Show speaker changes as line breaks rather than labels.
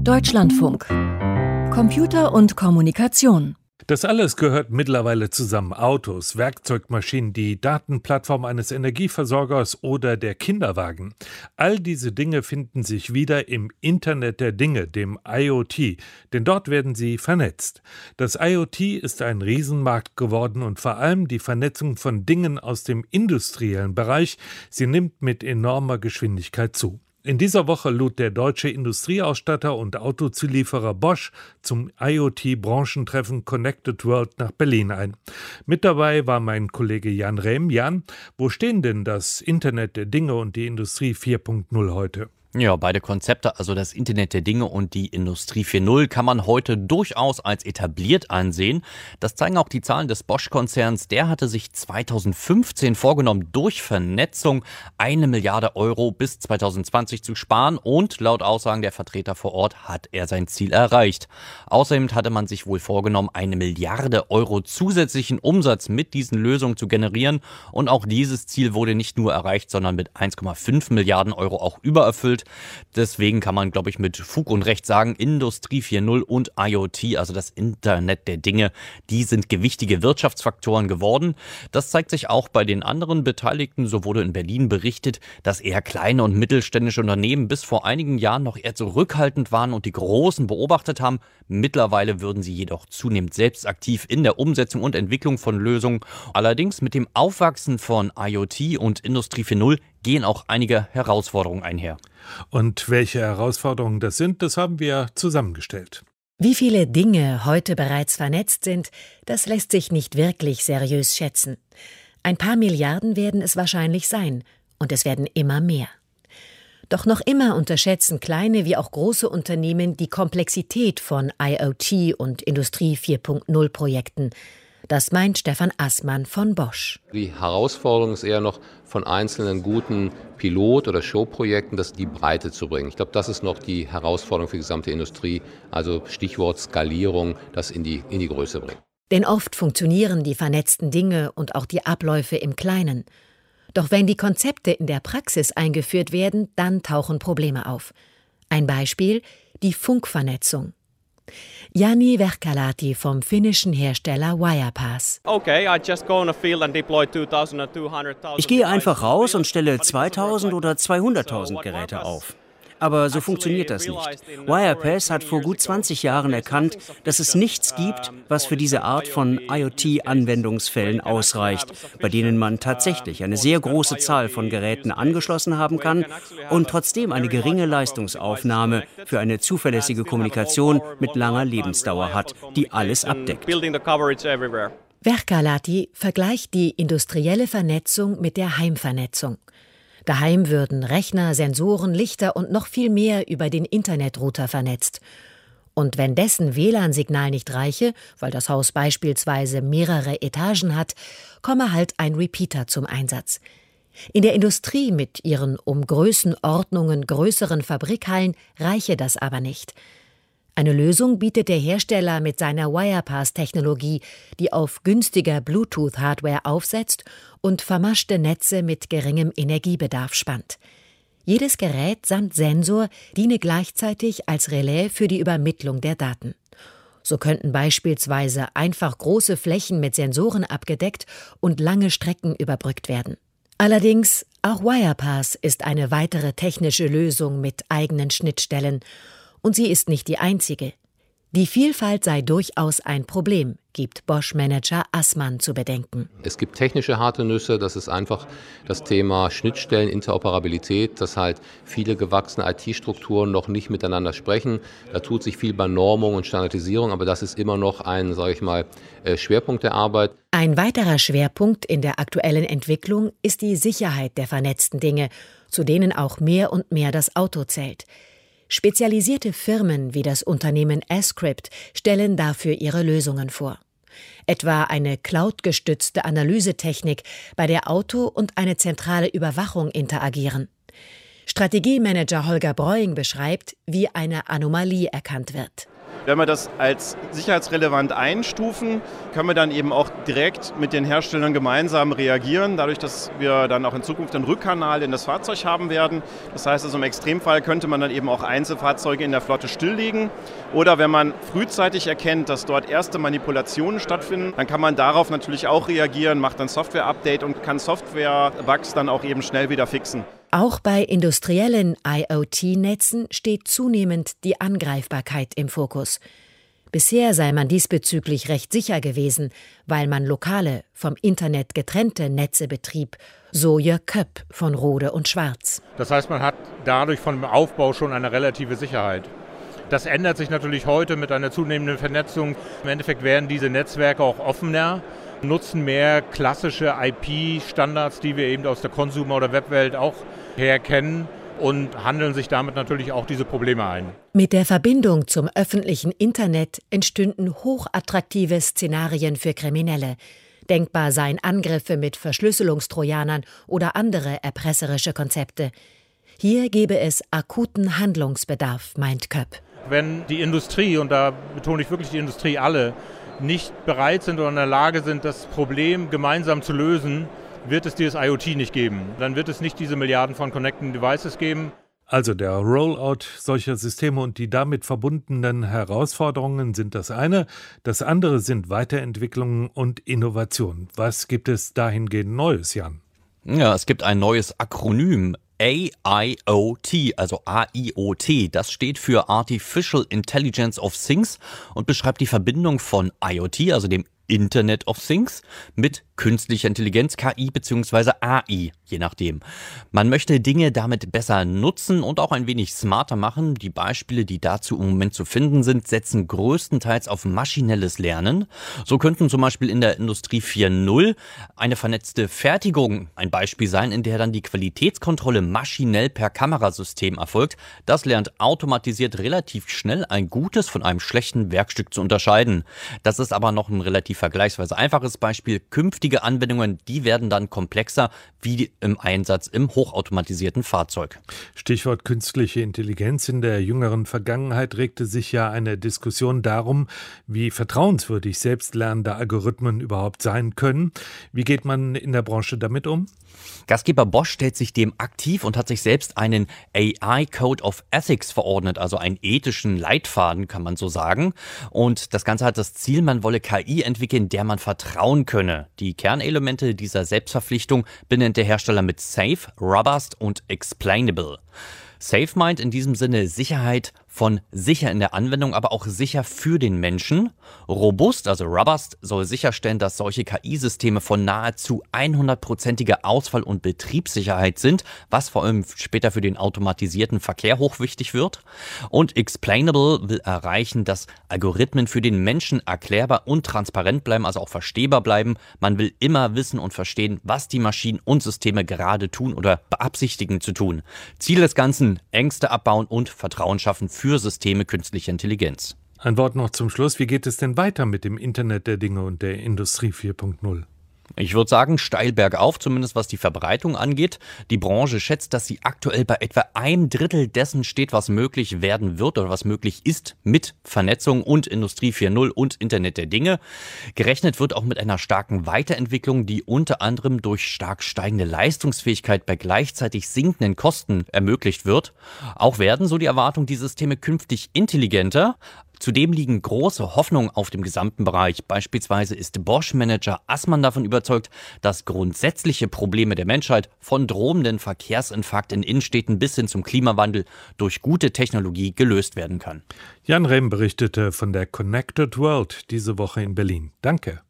Deutschlandfunk. Computer und Kommunikation.
Das alles gehört mittlerweile zusammen. Autos, Werkzeugmaschinen, die Datenplattform eines Energieversorgers oder der Kinderwagen. All diese Dinge finden sich wieder im Internet der Dinge, dem IoT, denn dort werden sie vernetzt. Das IoT ist ein Riesenmarkt geworden und vor allem die Vernetzung von Dingen aus dem industriellen Bereich, sie nimmt mit enormer Geschwindigkeit zu. In dieser Woche lud der deutsche Industrieausstatter und Autozulieferer Bosch zum IoT-Branchentreffen Connected World nach Berlin ein. Mit dabei war mein Kollege Jan Rehm. Jan, wo stehen denn das Internet der Dinge und die Industrie 4.0 heute?
Ja, beide Konzepte, also das Internet der Dinge und die Industrie 4.0, kann man heute durchaus als etabliert ansehen. Das zeigen auch die Zahlen des Bosch-Konzerns. Der hatte sich 2015 vorgenommen, durch Vernetzung 1 Milliarde Euro bis 2020 zu sparen. Und laut Aussagen der Vertreter vor Ort hat er sein Ziel erreicht. Außerdem hatte man sich wohl vorgenommen, 1 Milliarde Euro zusätzlichen Umsatz mit diesen Lösungen zu generieren. Und auch dieses Ziel wurde nicht nur erreicht, sondern mit 1,5 Milliarden Euro auch übererfüllt. Deswegen kann man, glaube ich, mit Fug und Recht sagen, Industrie 4.0 und IoT, also das Internet der Dinge, die sind gewichtige Wirtschaftsfaktoren geworden. Das zeigt sich auch bei den anderen Beteiligten. So wurde in Berlin berichtet, dass eher kleine und mittelständische Unternehmen bis vor einigen Jahren noch eher zurückhaltend waren und die Großen beobachtet haben. Mittlerweile würden sie jedoch zunehmend selbst aktiv in der Umsetzung und Entwicklung von Lösungen. Allerdings mit dem Aufwachsen von IoT und Industrie 4.0 gehen auch einige Herausforderungen einher.
Und welche Herausforderungen das sind, das haben wir zusammengestellt.
Wie viele Dinge heute bereits vernetzt sind, das lässt sich nicht wirklich seriös schätzen. Ein paar Milliarden werden es wahrscheinlich sein, und es werden immer mehr. Doch noch immer unterschätzen kleine wie auch große Unternehmen die Komplexität von IoT und Industrie 4.0 Projekten. Das meint Stefan Assmann von Bosch.
Die Herausforderung ist eher noch von einzelnen guten Pilot- oder Showprojekten, das in die Breite zu bringen. Ich glaube, das ist noch die Herausforderung für die gesamte Industrie. Also Stichwort Skalierung, das in die Größe bringen.
Denn oft funktionieren die vernetzten Dinge und auch die Abläufe im Kleinen. Doch wenn die Konzepte in der Praxis eingeführt werden, dann tauchen Probleme auf. Ein Beispiel: die Funkvernetzung. Jani Vehkalahti vom finnischen Hersteller Wirepass.
Ich gehe einfach raus und stelle 2000 oder 200.000 Geräte auf. Aber so funktioniert das nicht. Wirepass hat vor gut 20 Jahren erkannt, dass es nichts gibt, was für diese Art von IoT-Anwendungsfällen ausreicht, bei denen man tatsächlich eine sehr große Zahl von Geräten angeschlossen haben kann und trotzdem eine geringe Leistungsaufnahme für eine zuverlässige Kommunikation mit langer Lebensdauer hat, die alles abdeckt.
Vehkalahti vergleicht die industrielle Vernetzung mit der Heimvernetzung. Daheim würden Rechner, Sensoren, Lichter und noch viel mehr über den Internetrouter vernetzt. Und wenn dessen WLAN-Signal nicht reiche, weil das Haus beispielsweise mehrere Etagen hat, komme halt ein Repeater zum Einsatz. In der Industrie mit ihren um Größenordnungen größeren Fabrikhallen reiche das aber nicht. Eine Lösung bietet der Hersteller mit seiner Wirepass-Technologie, die auf günstiger Bluetooth-Hardware aufsetzt und vermaschte Netze mit geringem Energiebedarf spannt. Jedes Gerät samt Sensor diene gleichzeitig als Relais für die Übermittlung der Daten. So könnten beispielsweise einfach große Flächen mit Sensoren abgedeckt und lange Strecken überbrückt werden. Allerdings, auch Wirepass ist eine weitere technische Lösung mit eigenen Schnittstellen. Und sie ist nicht die einzige. Die Vielfalt sei durchaus ein Problem, gibt Bosch-Manager Assmann zu bedenken.
Es gibt technische harte Nüsse, das ist einfach das Thema Schnittstellen, Interoperabilität, dass halt viele gewachsene IT-Strukturen noch nicht miteinander sprechen. Da tut sich viel bei Normung und Standardisierung, aber das ist immer noch ein, Schwerpunkt der Arbeit.
Ein weiterer Schwerpunkt in der aktuellen Entwicklung ist die Sicherheit der vernetzten Dinge, zu denen auch mehr und mehr das Auto zählt. Spezialisierte Firmen wie das Unternehmen Ascript stellen dafür ihre Lösungen vor. Etwa eine cloud-gestützte Analysetechnik, bei der Auto und eine zentrale Überwachung interagieren. Strategiemanager Holger Breuing beschreibt, wie eine Anomalie erkannt wird.
Wenn wir das als sicherheitsrelevant einstufen, können wir dann eben auch direkt mit den Herstellern gemeinsam reagieren, dadurch, dass wir dann auch in Zukunft einen Rückkanal in das Fahrzeug haben werden. Das heißt also, im Extremfall könnte man dann eben auch Einzelfahrzeuge in der Flotte stilllegen. Oder wenn man frühzeitig erkennt, dass dort erste Manipulationen stattfinden, dann kann man darauf natürlich auch reagieren, macht dann Software-Update und kann Software-Bugs dann auch eben schnell wieder fixen.
Auch bei industriellen IoT-Netzen steht zunehmend die Angreifbarkeit im Fokus. Bisher sei man diesbezüglich recht sicher gewesen, weil man lokale, vom Internet getrennte Netze betrieb, so Jörg Köpp von Rohde & Schwarz.
Das heißt, man hat dadurch vom Aufbau schon eine relative Sicherheit. Das ändert sich natürlich heute mit einer zunehmenden Vernetzung. Im Endeffekt werden diese Netzwerke auch offener, nutzen mehr klassische IP-Standards, die wir eben aus der Consumer- oder Webwelt auch herkennen und handeln sich damit natürlich auch diese Probleme ein.
Mit der Verbindung zum öffentlichen Internet entstünden hochattraktive Szenarien für Kriminelle. Denkbar seien Angriffe mit Verschlüsselungstrojanern oder andere erpresserische Konzepte. Hier gebe es akuten Handlungsbedarf, meint Köpp.
Wenn die Industrie, und da betone ich wirklich die Industrie alle, nicht bereit sind oder in der Lage sind, das Problem gemeinsam zu lösen, wird es dieses IoT nicht geben. Dann wird es nicht diese Milliarden von Connecting Devices geben.
Also der Rollout solcher Systeme und die damit verbundenen Herausforderungen sind das eine. Das andere sind Weiterentwicklungen und Innovationen. Was gibt es dahingehend Neues, Jan?
Ja, es gibt ein neues Akronym. AIoT, also AIoT, das steht für Artificial Intelligence of Things und beschreibt die Verbindung von IoT, also dem Internet of Things, mit künstlicher Intelligenz, KI bzw. AI, je nachdem. Man möchte Dinge damit besser nutzen und auch ein wenig smarter machen. Die Beispiele, die dazu im Moment zu finden sind, setzen größtenteils auf maschinelles Lernen. So könnten zum Beispiel in der Industrie 4.0 eine vernetzte Fertigung ein Beispiel sein, in der dann die Qualitätskontrolle maschinell per Kamerasystem erfolgt. Das lernt automatisiert relativ schnell ein gutes von einem schlechten Werkstück zu unterscheiden. Das ist aber noch ein relativ vergleichsweise einfaches Beispiel. Künftige Anwendungen, die werden dann komplexer, wie im Einsatz im hochautomatisierten Fahrzeug.
Stichwort künstliche Intelligenz. In der jüngeren Vergangenheit regte sich ja eine Diskussion darum, wie vertrauenswürdig selbstlernende Algorithmen überhaupt sein können. Wie geht man in der Branche damit um?
Gastgeber Bosch stellt sich dem aktiv und hat sich selbst einen AI Code of Ethics verordnet, also einen ethischen Leitfaden, kann man so sagen. Und das Ganze hat das Ziel, man wolle KI entwickeln, der man vertrauen könne. Die Kernelemente dieser Selbstverpflichtung benennt der Hersteller mit Safe, Robust und Explainable. Safe meint in diesem Sinne Sicherheit von sicher in der Anwendung, aber auch sicher für den Menschen. Robust, also robust, soll sicherstellen, dass solche KI-Systeme von nahezu 100%iger Ausfall- und Betriebssicherheit sind, was vor allem später für den automatisierten Verkehr hochwichtig wird. Und explainable will erreichen, dass Algorithmen für den Menschen erklärbar und transparent bleiben, also auch verstehbar bleiben. Man will immer wissen und verstehen, was die Maschinen und Systeme gerade tun oder beabsichtigen zu tun. Ziel des Ganzen, Ängste abbauen und Vertrauen schaffen für Systeme künstlicher Intelligenz.
Ein Wort noch zum Schluss. Wie geht es denn weiter mit dem Internet der Dinge und der Industrie 4.0?
Ich würde sagen, steil bergauf, zumindest was die Verbreitung angeht. Die Branche schätzt, dass sie aktuell bei etwa 1/3 dessen steht, was möglich werden wird oder was möglich ist mit Vernetzung und Industrie 4.0 und Internet der Dinge. Gerechnet wird auch mit einer starken Weiterentwicklung, die unter anderem durch stark steigende Leistungsfähigkeit bei gleichzeitig sinkenden Kosten ermöglicht wird. Auch werden, so die Erwartung, die Systeme künftig intelligenter. Zudem liegen große Hoffnungen auf dem gesamten Bereich. Beispielsweise ist Bosch-Manager Assmann davon überzeugt, dass grundsätzliche Probleme der Menschheit von drohenden Verkehrsinfarkt in Innenstädten bis hin zum Klimawandel durch gute Technologie gelöst werden kann.
Jan Rehm berichtete von der Connected World diese Woche in Berlin. Danke.